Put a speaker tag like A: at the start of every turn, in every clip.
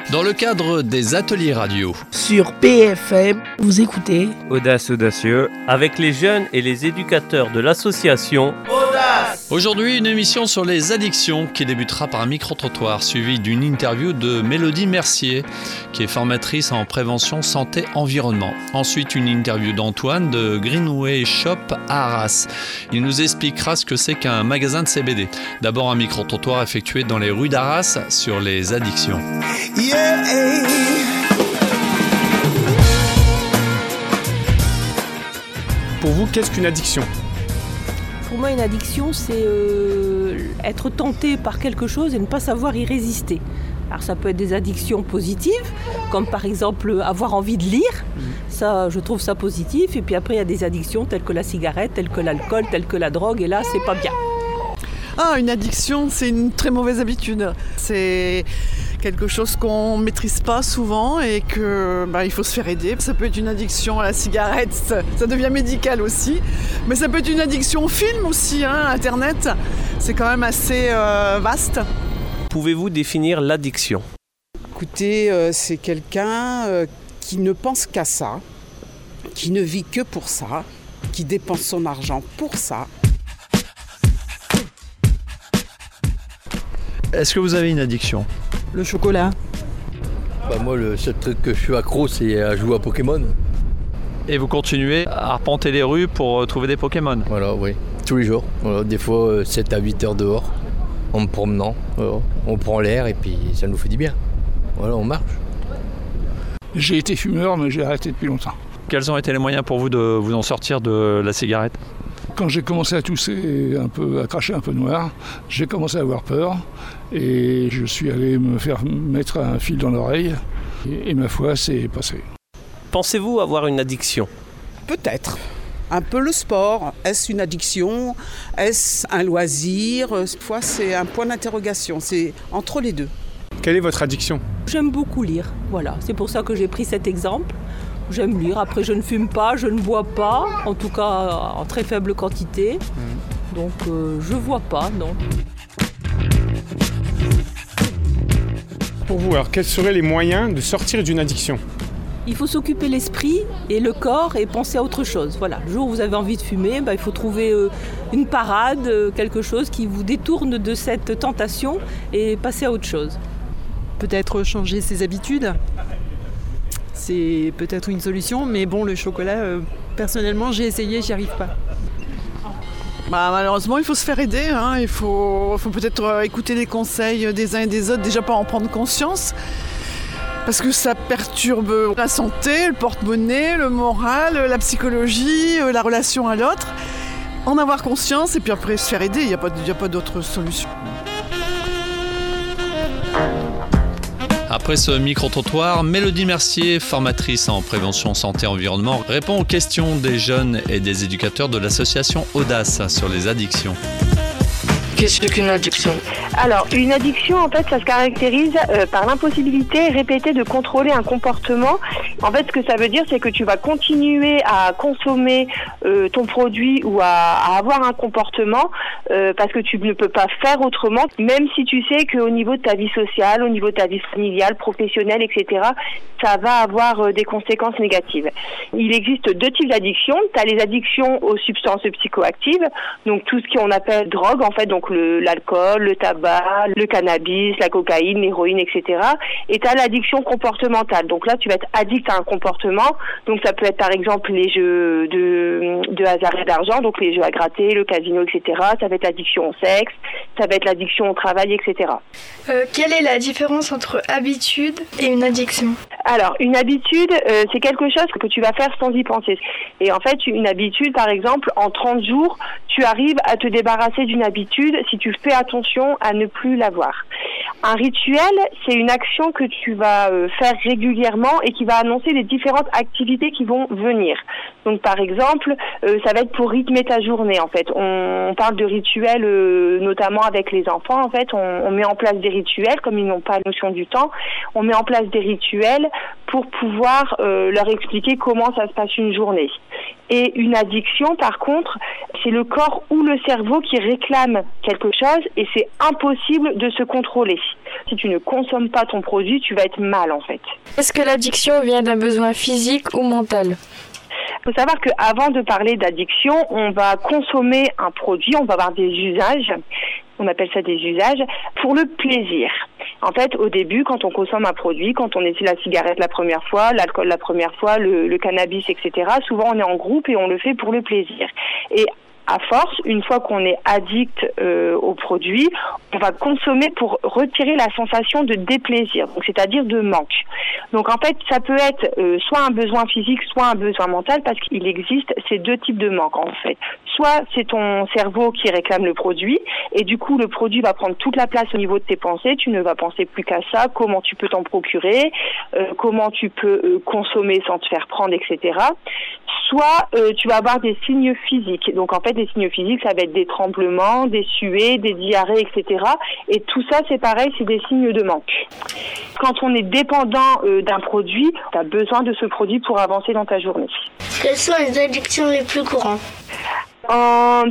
A: Dans le cadre des ateliers radio.
B: Sur BFM, vous écoutez
C: Audace Audacieux avec les jeunes et les éducateurs de l'association
A: Audace. Aujourd'hui, une émission sur les addictions qui débutera par un micro-trottoir suivi d'une interview de Mélodie Mercier qui est formatrice en prévention santé environnement. Ensuite, une interview d'Antoine de Greenway Shop à Arras. Il nous expliquera ce que c'est qu'un magasin de CBD. D'abord, un micro-trottoir effectué dans les rues d'Arras sur les addictions.
D: Pour vous, qu'est-ce qu'une addiction ?
E: Pour moi, une addiction, c'est être tenté par quelque chose et ne pas savoir y résister. Alors ça peut être des addictions positives, comme par exemple avoir envie de lire. Ça, je trouve ça positif. Et puis après, il y a des addictions telles que la cigarette, telles que l'alcool, telles que la drogue. Et là, c'est pas bien.
F: Une addiction, c'est une très mauvaise habitude. C'est quelque chose qu'on ne maîtrise pas souvent et il faut se faire aider. Ça peut être une addiction à la cigarette, ça devient médical aussi. Mais ça peut être une addiction au film aussi, Internet. C'est quand même assez vaste.
C: Pouvez-vous définir l'addiction ?
G: Écoutez, c'est quelqu'un qui ne pense qu'à ça, qui ne vit que pour ça, qui dépense son argent pour ça.
A: Est-ce que vous avez une addiction ?
F: Le chocolat.
H: Moi, le seul truc que je suis accro, c'est à jouer à Pokémon.
A: Et vous continuez à arpenter les rues pour trouver des Pokémon ?
H: Voilà, oui. Tous les jours. Voilà, des fois, 7 à 8 heures dehors, en me promenant. Voilà. On prend l'air et puis ça nous fait du bien. Voilà, on marche.
I: J'ai été fumeur, mais j'ai arrêté depuis longtemps.
A: Quels ont été les moyens pour vous de vous en sortir de la cigarette ?
I: Quand j'ai commencé à tousser à cracher un peu noir, j'ai commencé à avoir peur et je suis allé me faire mettre un fil dans l'oreille et ma foi, c'est passé.
C: Pensez-vous avoir une addiction ?
G: Peut-être. Un peu le sport. Est-ce une addiction ? Est-ce un loisir ? Cette fois, c'est un point d'interrogation. C'est entre les deux.
D: Quelle est votre addiction ?
E: J'aime beaucoup lire. Voilà, c'est pour ça que j'ai pris cet exemple. J'aime lire. Après, je ne fume pas, je ne bois pas, en tout cas en très faible quantité. Donc, je ne vois pas, non.
D: Pour vous, alors, quels seraient les moyens de sortir d'une addiction ?
E: Il faut s'occuper l'esprit et le corps et penser à autre chose. Voilà, le jour où vous avez envie de fumer, il faut trouver une parade, quelque chose qui vous détourne de cette tentation et passer à autre chose.
F: Peut-être changer ses habitudes. C'est peut-être une solution, mais bon, le chocolat, personnellement, j'ai essayé, j'y arrive pas. Malheureusement, il faut se faire aider. Il faut peut-être écouter les conseils des uns et des autres, déjà pour en prendre conscience. Parce que ça perturbe la santé, le porte-monnaie, le moral, la psychologie, la relation à l'autre. En avoir conscience et puis après se faire aider, il n'y a pas d'autre solution.
A: Après ce micro-trottoir, Mélodie Mercier, formatrice en prévention santé environnement, répond aux questions des jeunes et des éducateurs de l'association Audace sur les addictions.
J: Qu'est-ce qu'une addiction ?
K: Alors, une addiction, en fait, ça se caractérise par l'impossibilité répétée de contrôler un comportement. En fait, ce que ça veut dire, c'est que tu vas continuer à consommer ton produit ou à avoir un comportement parce que tu ne peux pas faire autrement, même si tu sais qu'au niveau de ta vie sociale, au niveau de ta vie familiale, professionnelle, etc., ça va avoir des conséquences négatives. Il existe deux types d'addictions. Tu as les addictions aux substances psychoactives, donc tout ce qu'on appelle drogue, en fait, donc l'alcool, le tabac, le cannabis, la cocaïne, l'héroïne, etc. Et tu as l'addiction comportementale. Donc là, tu vas être addict à un comportement. Donc ça peut être par exemple les jeux de hasard et d'argent, donc les jeux à gratter, le casino, etc. Ça va être l'addiction au sexe, ça va être l'addiction au travail, etc.
J: Quelle est la différence entre habitude et une addiction ?
K: Alors, une habitude, c'est quelque chose que tu vas faire sans y penser. Et en fait, une habitude, par exemple, en 30 jours, tu arrives à te débarrasser d'une habitude si tu fais attention à ne plus l'avoir. Un rituel, c'est une action que tu vas faire régulièrement et qui va annoncer les différentes activités qui vont venir. Donc, par exemple, ça va être pour rythmer ta journée, en fait. On parle de rituels, notamment avec les enfants, en fait. On met en place des rituels, comme ils n'ont pas la notion du temps. On met en place des rituels pour pouvoir leur expliquer comment ça se passe une journée. Et une addiction, par contre, c'est le corps ou le cerveau qui réclame quelque chose et c'est impossible de se contrôler. si tu ne consommes pas ton produit, tu vas être mal en fait.
J: Est-ce que l'addiction vient d'un besoin physique ou mental ?
K: Il faut savoir qu'avant de parler d'addiction, on va consommer un produit, on va avoir des usages, on appelle ça des usages, pour le plaisir. En fait, au début, quand on consomme un produit, quand on essaie la cigarette la première fois, l'alcool la première fois, le cannabis, etc., souvent on est en groupe et on le fait pour le plaisir. Et à force, une fois qu'on est addict au produit, on va consommer pour retirer la sensation de déplaisir, donc c'est-à-dire de manque. Donc en fait, ça peut être soit un besoin physique, soit un besoin mental, parce qu'il existe ces deux types de manque en fait. Soit c'est ton cerveau qui réclame le produit, et du coup le produit va prendre toute la place au niveau de tes pensées, tu ne vas penser plus qu'à ça, comment tu peux t'en procurer, comment tu peux consommer sans te faire prendre, etc. Soit tu vas avoir des signes physiques. Donc en fait, des signes physiques, ça va être des tremblements, des suées, des diarrhées, etc. Et tout ça, c'est pareil, c'est des signes de manque. Quand on est dépendant d'un produit, tu as besoin de ce produit pour avancer dans ta journée.
J: Quelles sont les addictions les plus courantes ?
K: En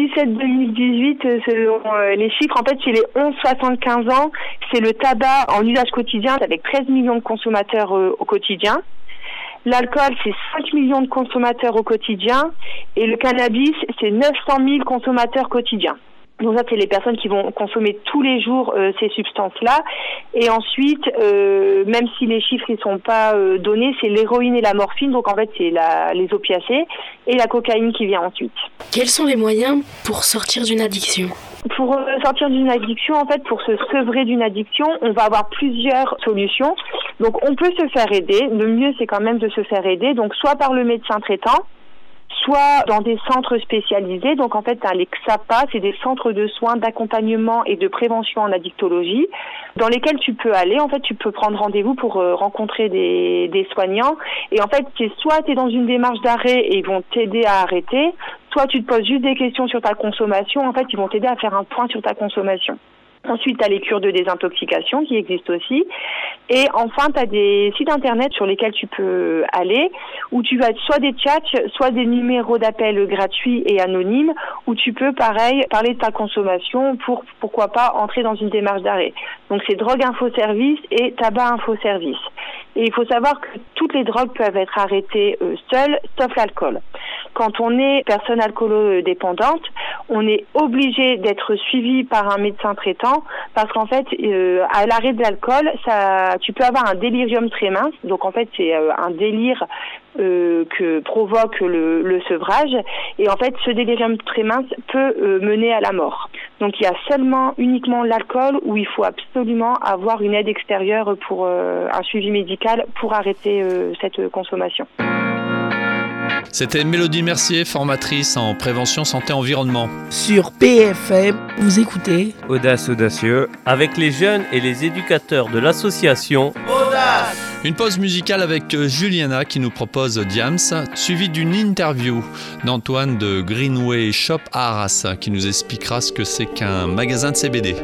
K: 2017-2018, selon les chiffres, en fait, chez les 11-75 ans, c'est le tabac en usage quotidien avec 13 millions de consommateurs au quotidien. L'alcool, c'est 5 millions de consommateurs au quotidien. Et le cannabis, c'est 900 000 consommateurs quotidiens. Donc ça, c'est les personnes qui vont consommer tous les jours ces substances-là. Et ensuite, même si les chiffres ne sont pas donnés, c'est l'héroïne et la morphine. Donc en fait, c'est les opiacés et la cocaïne qui vient ensuite.
J: Quels sont les moyens pour sortir d'une addiction ?
K: Pour sortir d'une addiction, en fait, pour se sevrer d'une addiction, on va avoir plusieurs solutions. Donc on peut se faire aider. Le mieux, c'est quand même de se faire aider. Donc soit par le médecin traitant, soit dans des centres spécialisés. Donc en fait, les XAPA, c'est des centres de soins, d'accompagnement et de prévention en addictologie, dans lesquels tu peux aller. En fait, tu peux prendre rendez-vous pour rencontrer des soignants. Et en fait, c'est soit tu es dans une démarche d'arrêt et ils vont t'aider à arrêter, soit tu te poses juste des questions sur ta consommation. En fait, ils vont t'aider à faire un point sur ta consommation. Ensuite, tu as les cures de désintoxication qui existent aussi. Et enfin, tu as des sites internet sur lesquels tu peux aller, où tu vas soit des chats, soit des numéros d'appel gratuits et anonymes, où tu peux, pareil, parler de ta consommation pour, pourquoi pas, entrer dans une démarche d'arrêt. Donc, c'est Drogue Info Service et Tabac Info Service. Et il faut savoir que toutes les drogues peuvent être arrêtées seules, sauf l'alcool. Quand on est personne alcoolodépendante, on est obligé d'être suivi par un médecin traitant, parce qu'en fait, à l'arrêt de l'alcool, tu peux avoir un délirium tremens. Donc en fait, c'est un délire que provoque le sevrage. Et en fait, ce délirium tremens peut mener à la mort. Donc il y a uniquement l'alcool où il faut absolument avoir une aide extérieure pour un suivi médical pour arrêter cette consommation.
A: C'était Mélodie Mercier, formatrice en prévention santé environnement.
B: Sur PFM, vous écoutez
C: Audace Audacieux, avec les jeunes et les éducateurs de l'association
A: Audace. Une pause musicale avec Juliana qui nous propose Diams, suivie d'une interview d'Antoine de Greenway Shop à Arras, qui nous expliquera ce que c'est qu'un magasin de CBD.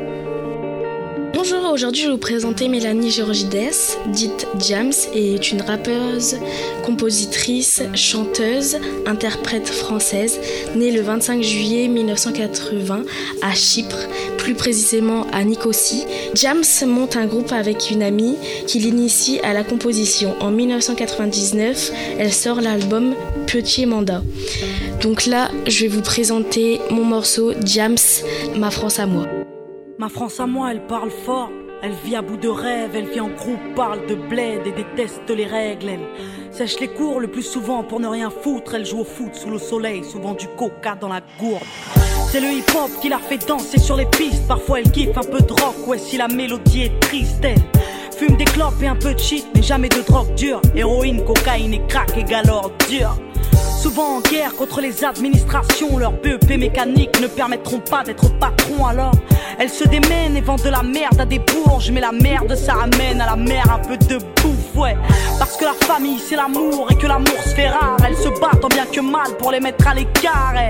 J: Bonjour, aujourd'hui je vais vous présenter Mélanie Georgides, dite Diams, et est une rappeuse, compositrice, chanteuse, interprète française, née le 25 juillet 1980 à Chypre, plus précisément à Nicosie. Diams monte un groupe avec une amie qui l'initie à la composition. En 1999, elle sort l'album Petit Mandat. Donc là, je vais vous présenter mon morceau Diams, Ma France à moi.
L: Ma France à moi, elle parle fort, elle vit à bout de rêve, elle vit en groupe, parle de bled et déteste les règles. Elle sèche les cours le plus souvent pour ne rien foutre, elle joue au foot sous le soleil, souvent du coca dans la gourde. C'est le hip-hop qui la fait danser sur les pistes, parfois elle kiffe un peu de rock, ouais si la mélodie est triste, elle fume des clopes et un peu de shit, mais jamais de drogue dure, héroïne, cocaïne et crack égale ordure. Souvent en guerre contre les administrations, leurs BEP mécaniques ne permettront pas d'être patron. Alors elles se démènent et vendent de la merde à des bourges, mais la merde ça ramène à la mer un peu de bouffe, ouais. Parce que la famille c'est l'amour et que l'amour se fait rare, elles se battent tant bien que mal pour les mettre à l'écart, elles.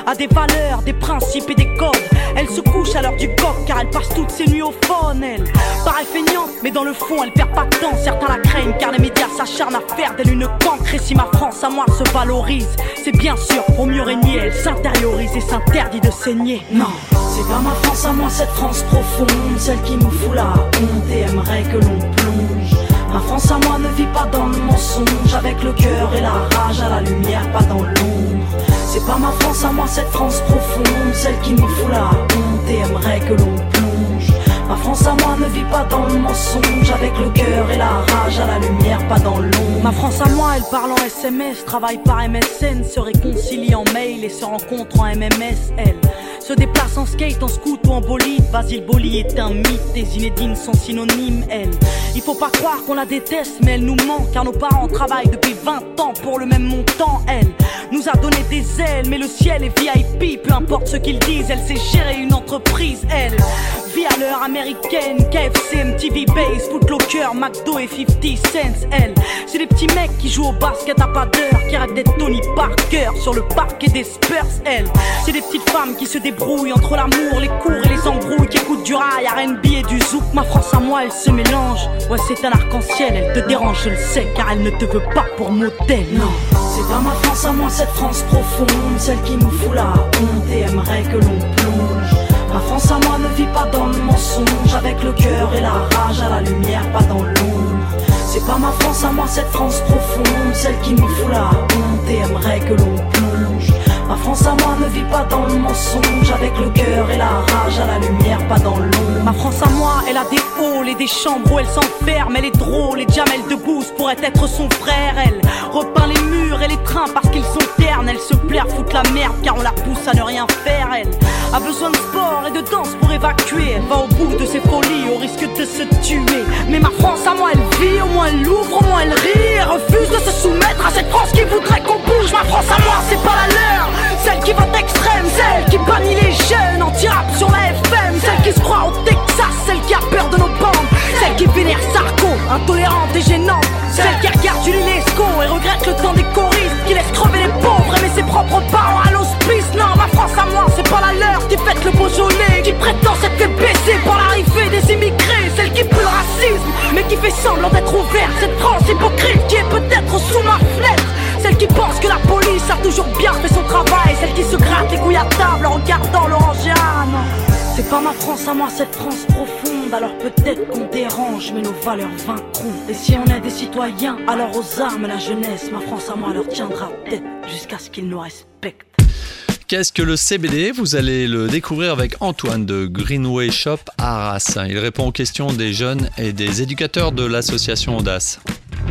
L: a des valeurs, des principes et des codes. Elle se couche à l'heure du coq car elle passe toutes ses nuits au phone. Elle paraît feignante mais dans le fond elle perd pas de temps. Certains la craignent car les médias s'acharnent à faire d'elle une cancre. Et si ma France à moi se valorise, c'est bien sûr pour mieux régner. Elle s'intériorise et s'interdit de saigner. Non, c'est pas ma France à moi, cette France profonde, celle qui nous fout la honte et aimerait que l'on plonge. Ma France à moi ne vit pas dans le mensonge, avec le cœur et la rage à la lumière, pas dans l'ombre. C'est pas ma France à moi, cette France profonde, celle qui nous fout la honte et aimerait que l'on plonge. Ma France à moi ne vit pas dans le mensonge, avec le cœur et la rage à la lumière, pas dans l'ombre. Ma France à moi, elle parle en SMS, travaille par MSN, se réconcilie en mail et se rencontre en MMS. Elle se déplace en skate, en scoot ou en bolide. Basile Boli est un mythe, des Zinedine sont synonymes. Elle, il faut pas croire qu'on la déteste, mais elle nous manque car nos parents travaillent depuis 20 ans pour le même montant. Elle nous a donné des ailes, mais le ciel est VIP, peu importe ce qu'ils disent. Elle sait gérer une entreprise, elle vit à l'heure américaine, KFC, MTV Base, Footlocker, McDo et 50 cents. Elle, c'est des petits mecs qui jouent au basket à pas d'heure, qui rêvent d'être Tony Parker sur le parquet des Spurs. Elle, c'est des petites femmes qui se débrouillent entre l'amour, les cours et les embrouilles, qui écoutent du rail, R&B et du zouk. Ma France à moi, elle se mélange. Ouais, c'est un arc-en-ciel, elle te dérange, je le sais, car elle ne te veut pas pour modèle. Non, c'est pas ma France à moi, cette France profonde, celle qui nous fout la honte et aimerait que l'on plonge. Ma France à moi ne vit pas dans le mensonge, avec le cœur et la rage à la lumière, pas dans l'ombre. C'est pas ma France à moi, cette France profonde, celle qui nous fout la honte et aimerait que l'on plonge. Ma France à moi ne vit pas dans le mensonge, avec le cœur et la rage à la lumière, pas dans l'ombre. Ma France à moi, elle a des halls et des chambres où elle s'enferme. Elle est drôle et Jamel Debbouze pourrait être son frère. Elle repeint les murs et les trains parce qu'ils sont ternes. Elle se plaire, foutre la merde car on la pousse à ne rien faire. Elle a besoin de sport et de danse pour évacuer. Elle va au bout de ses folies au risque de se tuer. Mais ma France à moi, elle vit, au moins elle ouvre, au moins elle rit. Elle refuse de se soumettre à cette France qui voudrait qu'on bouge. Ma France à moi, c'est pas la leur, celle qui vote extrême, celle qui bannit les jeunes, anti-rap sur la FM, celle qui se croit au Texas, celle qui a peur de nos bandes, celle qui vénère Sarko, intolérante et gênante, celle qui regarde Julie Lescaut et regrette le temps des choristes, qui laisse crever les pauvres, aimer ses propres parents à l'hospice. Non, ma France à moi, c'est pas la leur, qui fête le Beaujolais, qui prétend s'être fait baisser par l'arrivée des immigrés, celle qui pue le racisme, mais qui fait semblant d'être ouverte, cette France hypocrite qui est peut-être sous ma fenêtre. Celle qui pense que la police a toujours bien fait son travail, celle qui se gratte les couilles à table en regardant l'orange. Ah non, c'est pas ma France à moi, cette France profonde. Alors peut-être qu'on dérange, mais nos valeurs vaincront. Et si on est des citoyens, alors aux armes la jeunesse. Ma France à moi leur tiendra tête jusqu'à ce qu'ils nous respectent.
A: Qu'est-ce que le CBD ? Vous allez le découvrir avec Antoine de Greenway Shop à Arras. Il répond aux questions des jeunes et des éducateurs de l'association Audace.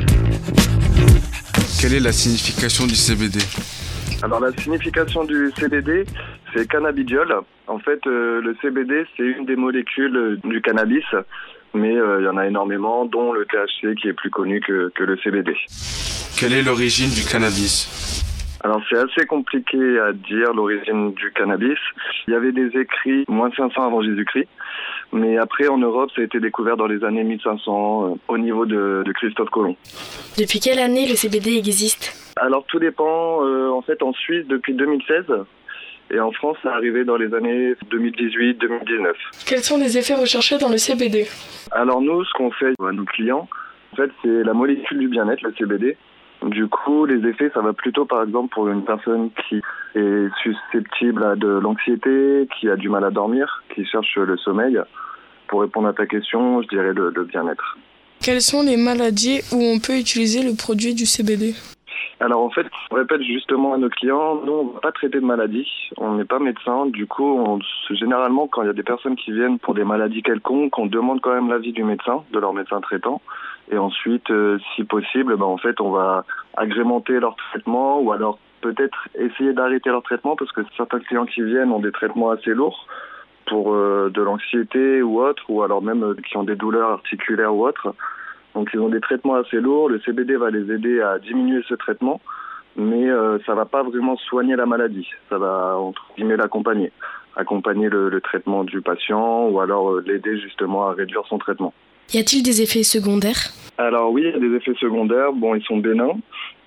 M: Quelle est la signification du CBD ?
N: Alors la signification du CBD, c'est cannabidiol. En fait, le CBD, c'est une des molécules du cannabis, mais il y en a énormément, dont le THC qui est plus connu que le CBD.
M: Quelle est l'origine du cannabis ?
N: Alors c'est assez compliqué à dire l'origine du cannabis. Il y avait des écrits moins 500 avant Jésus-Christ, mais après en Europe ça a été découvert dans les années 1500 au niveau de Christophe Colomb.
J: Depuis quelle année le CBD existe ?
N: Alors tout dépend, en fait en Suisse depuis 2016 et en France ça arrivé dans les années 2018-2019.
J: Quels sont les effets recherchés dans le CBD ?
N: Alors nous ce qu'on fait à nos clients, en fait c'est la molécule du bien-être, le CBD. Du coup, les effets, ça va plutôt, par exemple, pour une personne qui est susceptible à de l'anxiété, qui a du mal à dormir, qui cherche le sommeil. Pour répondre à ta question, je dirais le bien-être.
J: Quelles sont les maladies où on peut utiliser le produit du CBD ?
N: Alors en fait, on répète justement à nos clients, nous on ne va pas traiter de maladies, on n'est pas médecin, du coup généralement quand il y a des personnes qui viennent pour des maladies quelconques, on demande quand même l'avis du médecin, de leur médecin traitant, et ensuite si possible, en fait on va agrémenter leur traitement ou alors peut-être essayer d'arrêter leur traitement parce que certains clients qui viennent ont des traitements assez lourds pour de l'anxiété ou autre, ou alors même qui ont des douleurs articulaires ou autres. Donc ils ont des traitements assez lourds, le CBD va les aider à diminuer ce traitement, mais ça va pas vraiment soigner la maladie, ça va entre guillemets l'accompagner, accompagner le traitement du patient ou alors l'aider justement à réduire son traitement.
J: Y a-t-il des effets secondaires ?
N: Alors oui, il y a des effets secondaires, ils sont bénins,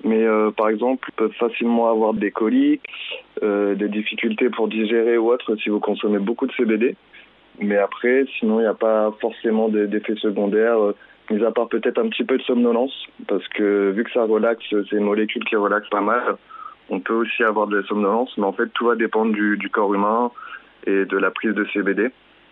N: Mais par exemple, ils peuvent facilement avoir des coliques, des difficultés pour digérer ou autre si vous consommez beaucoup de CBD. Mais après, sinon, il n'y a pas forcément d'effets secondaires, mis à part peut-être un petit peu de somnolence, parce que vu que ça relaxe, c'est une molécule qui relaxe pas mal, on peut aussi avoir de la somnolence, mais en fait, tout va dépendre du corps humain et de la prise de CBD,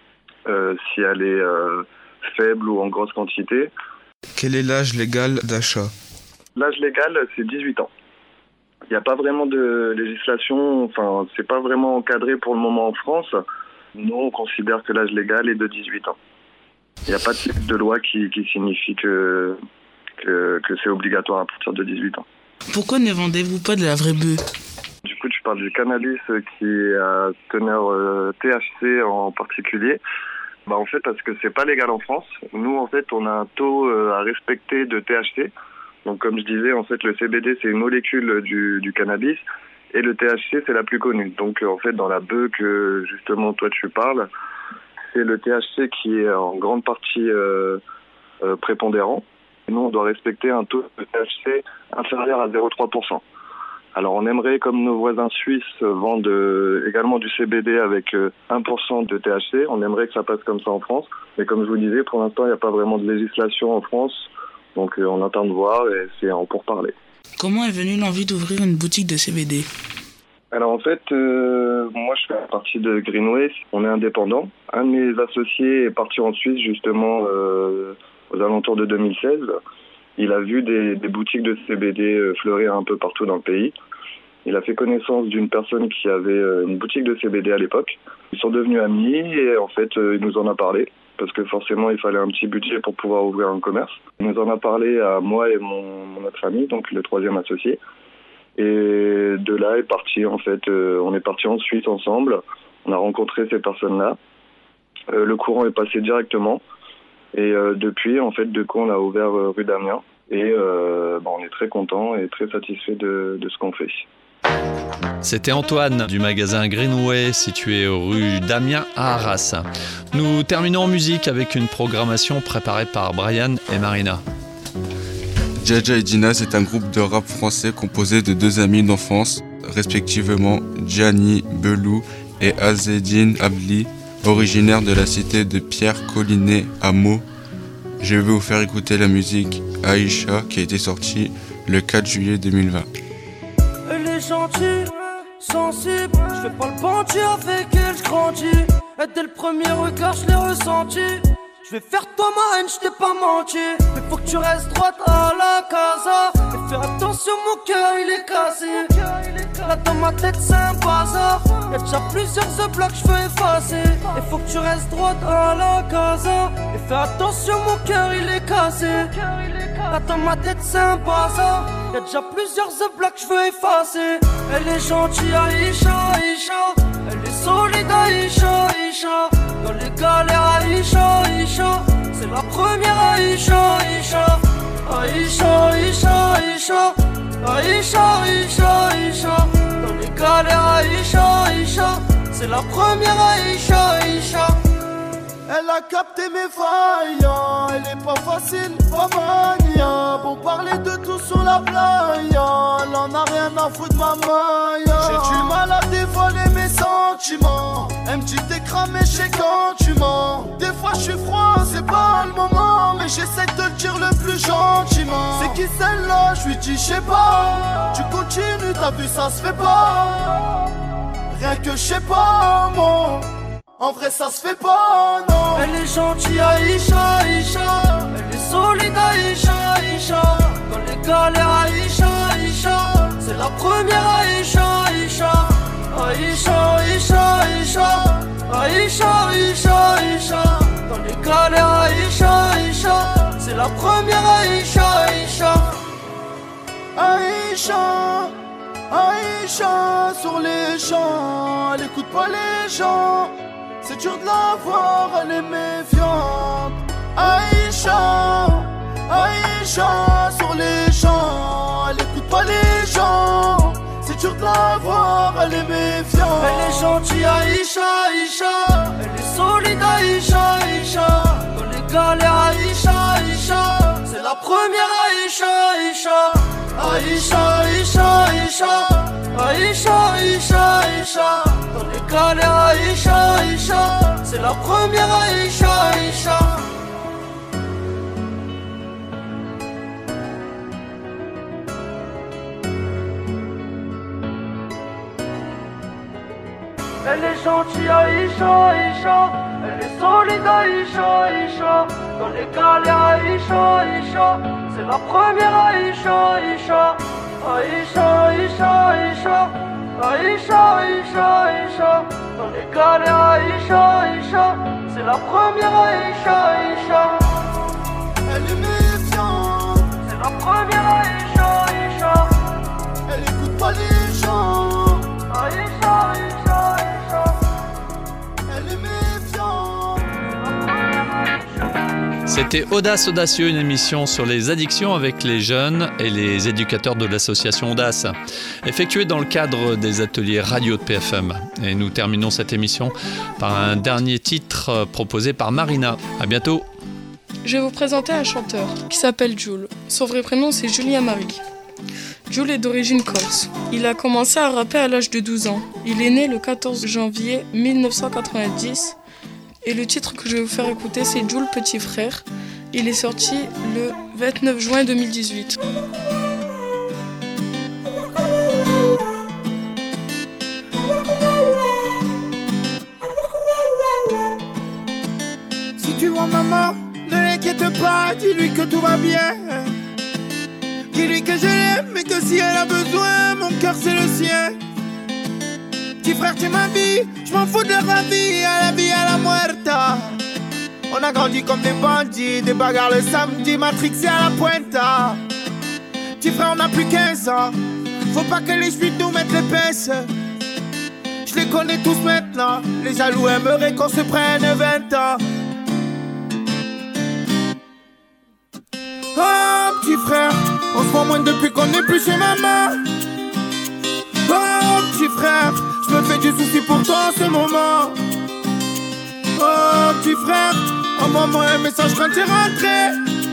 N: si elle est faible ou en grosse quantité.
M: Quel est l'âge légal d'achat ?
N: L'âge légal, c'est 18 ans. Il n'y a pas vraiment de législation, enfin, c'est pas vraiment encadré pour le moment en France. Nous, on considère que l'âge légal est de 18 ans. Il n'y a pas de type de loi qui signifie que c'est obligatoire à partir de 18 ans.
B: Pourquoi ne vendez-vous pas de la vraie bœuf ?
N: Du coup, tu parles du cannabis qui est à teneur THC en particulier. En fait, parce que c'est pas légal en France. Nous, en fait, on a un taux à respecter de THC. Donc, comme je disais, en fait, le CBD, c'est une molécule du cannabis. Et le THC, c'est la plus connue. Donc, en fait, dans la bœuf que, justement, toi, tu parles, c'est le THC qui est en grande partie prépondérant. Nous, on doit respecter un taux de THC inférieur à 0,3%. Alors, on aimerait, comme nos voisins suisses vendent également du CBD avec 1% de THC, on aimerait que ça passe comme ça en France. Mais comme je vous disais, pour l'instant, il n'y a pas vraiment de législation en France. Donc, on attend de voir et c'est en pourparlers.
B: Comment est venue l'envie d'ouvrir une boutique de CBD ?
N: Alors en fait, moi je fais partie de Greenway, on est indépendant. Un de mes associés est parti en Suisse justement aux alentours de 2016. Il a vu des boutiques de CBD fleurir un peu partout dans le pays. Il a fait connaissance d'une personne qui avait une boutique de CBD à l'époque. Ils sont devenus amis et en fait il nous en a parlé. Parce que forcément, il fallait un petit budget pour pouvoir ouvrir un commerce. Il nous en a parlé à moi et mon autre ami, donc le troisième associé. Et de là est parti, en fait, on est parti en Suisse ensemble. On a rencontré ces personnes-là. Le courant est passé directement. Et depuis, en fait, on a ouvert rue d'Amiens. Et on est très contents et très satisfaits de ce qu'on fait.
A: C'était Antoine du magasin Greenway situé rue d'Amiens à Arras. Nous terminons en musique avec une programmation préparée par Brian et Marina.
M: Jaja et Dina, c'est un groupe de rap français composé de deux amis d'enfance, respectivement Gianni Belou et Azzedine Abli, originaires de la cité de Pierre-Collinet à Meaux. Je vais vous faire écouter la musique Aïcha qui a été sortie le 4 juillet 2020.
O: Elle est gentille, sensible, je fais pas le bandit avec elle, je grandis. Et dès le premier regard, je l'ai ressenti. Je vais faire toi ma haine, je t'ai pas menti. Mais faut que tu restes droite à la casa. Et fais attention, mon cœur il est cassé. Là dans ma tête c'est un bazar. Y'a déjà plusieurs blocs, je veux effacer. Et faut que tu restes droite à la casa. Et fais attention, mon cœur il est cassé. Là dans ma tête c'est un bazar. Y'a déjà plusieurs blocs, je veux effacer. Elle est gentille, Aïcha, Aïcha. Elle est solide, Aïcha, Aïcha. Dans les galères, Aïcha, Aïcha. C'est la première, Aïcha, Aïcha. Aïcha, Aïcha, Aïcha. Aïcha, Aïcha, Aïcha. Dans les galères, Aïcha, Aïcha. C'est la première, Aïcha, Aïcha.
P: Elle a capté mes failles, elle est pas facile, pas mania. Bon parler de tout sur la playa, elle en a rien à foutre ma maille. J'ai du mal à dévoiler mes sentiments. Elle me dit t'es cramé, je sais quand tu mens. Des fois je suis froid, c'est pas le moment, mais j'essaie de le dire le plus gentiment. C'est qui celle-là, je lui dis je sais pas. Tu continues, t'as vu ça se fait pas. Rien que je sais pas, mon. En vrai ça se fait pas, non.
O: Elle est gentille, Aïcha, Aïcha. Elle est solide, Aïcha, Aïcha. Dans les galères, Aïcha, Aïcha. C'est la première, Aïcha, Aïcha. Aïcha, Aïcha, Aïcha. Aïcha, Aïcha, Aïcha. Dans les galères, Aïcha, Aïcha. C'est la première, Aïcha, Aïcha.
P: Aïcha, Aïcha, sur les champs. Elle écoute pas les gens. C'est dur de la voir, elle est méfiante. Aïcha, Aïcha, sur les champs. Elle écoute pas les gens. C'est dur de la voir, elle est méfiante.
O: Elle est gentille, Aïcha, Aïcha. Elle est solide, Aïcha, Aïcha. Dans les galères, Aïcha, Aïcha. C'est la première, Aïcha, Aïcha. Aïcha, Aïcha, Aïcha, Aïcha, Aïcha. Dans les galères, Aïcha, Aïcha. C'est la première Aïcha, Aïcha. Elle est gentille, Aïcha, Aïcha. Elle est solide, Aïcha, Aïcha. Dans les galères, Aïcha, Aïcha. C'est la première Aïcha, Aïcha. Aïcha, Aïcha, Aïcha. Aïcha, Aïcha, Aïcha. Dans les galères, Aïcha, Aïcha. C'est la première Aïcha, Aïcha.
P: Elle est méfiante.
O: C'est la première Aïcha, Aïcha.
P: Elle écoute pas les gens.
O: Aïcha, Aïcha, Aïcha.
P: Elle est méfiante.
A: C'était Audace Audacieux, une émission sur les addictions avec les jeunes et les éducateurs de l'association Audace, effectuée dans le cadre des ateliers radio de PFM. Et nous terminons cette émission par un dernier titre proposé par Marina. À bientôt.
J: Je vais vous présenter un chanteur qui s'appelle Jules. Son vrai prénom c'est Julien Marie. Jules est d'origine corse. Il a commencé à rapper à l'âge de 12 ans. Il est né le 14 janvier 1990. Et le titre que je vais vous faire écouter, c'est Jules Petit Frère. Il est sorti le 29 juin 2018.
P: Si tu vois maman, ne l'inquiète pas, dis-lui que tout va bien. Dis-lui que je l'aime et que si elle a besoin, mon cœur c'est le sien. Petit frère, tu es ma vie, je m'en fous de la vie, à la vie, à la muerta. On a grandi comme des bandits, des bagarres le samedi, matrixés à la pointa. Petit frère, on a plus 15 ans, faut pas que les juifs nous mettent les pinces. Je les connais tous maintenant, les jaloux aimeraient qu'on se prenne 20 ans. Oh petit frère, on se voit moins depuis qu'on n'est plus chez maman. Oh petit frère, je me fais du souci pour toi en ce moment. Oh petit frère, envoie-moi un message quand t'es rentré.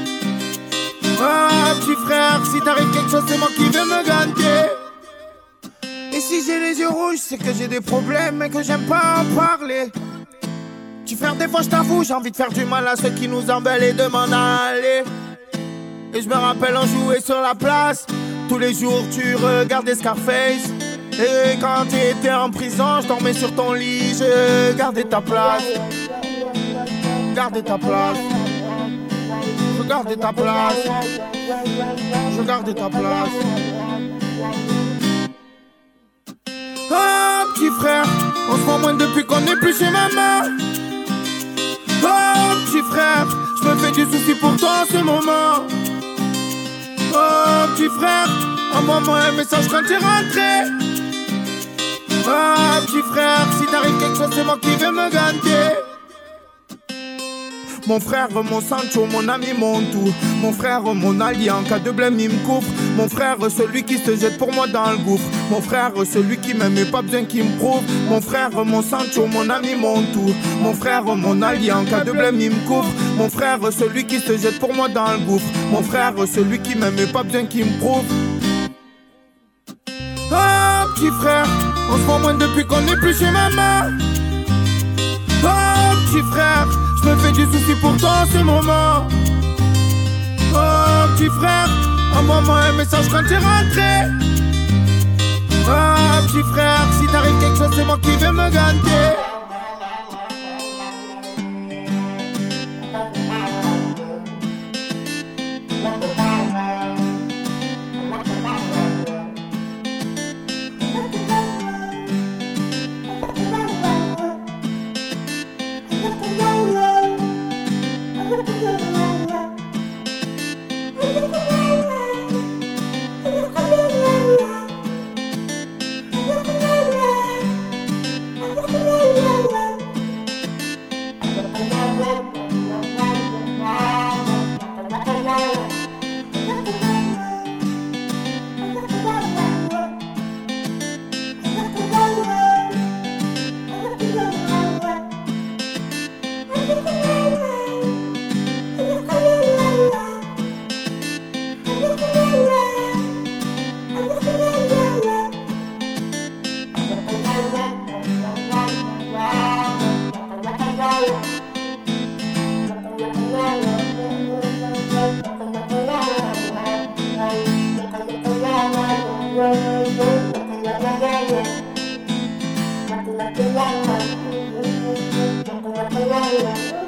P: Oh petit frère, si t'arrive quelque chose c'est moi qui vais me ganter. Et si j'ai les yeux rouges c'est que j'ai des problèmes et que j'aime pas en parler. Petit frère, des fois je t'avoue, j'ai envie de faire du mal à ceux qui nous embellent et de m'en aller. Et je me rappelle on jouait sur la place. Tous les jours tu regardais Scarface. Et quand t'étais en prison, je dormais sur ton lit, je gardais ta place. Gardais ta place. Je gardais ta place. Je gardais ta place. Oh petit frère, on se voit moins depuis qu'on n'est plus chez maman. Oh petit frère, je me fais du souci pour toi en ce moment. Oh petit frère, envoie-moi un message quand t'es rentré. Oh petit frère, si t'arrive quelque chose c'est moi qui vais me ganter. Mon frère, mon Sancho, mon ami, mon tout. Mon frère, mon allié, en cas de blême il me couvre. Mon frère, celui qui se jette pour moi dans le gouffre. Mon frère, celui qui m'aime et pas besoin qu'il me prouve. Mon frère, mon Sancho, mon ami, mon tout. Mon frère, mon allié, en cas de blême il me couvre. Mon frère, celui qui se jette pour moi dans le gouffre. Mon frère, celui qui m'aime et pas besoin qu'il me prouve. Oh petit frère, on se voit moins depuis qu'on n'est plus chez maman. Oh petit frère, je me fais du souci pour toi en ce moment. Oh petit frère, envoie-moi un message quand t'es rentré. Oh petit frère, si t'arrive quelque chose c'est moi qui vais me ganter.
Q: la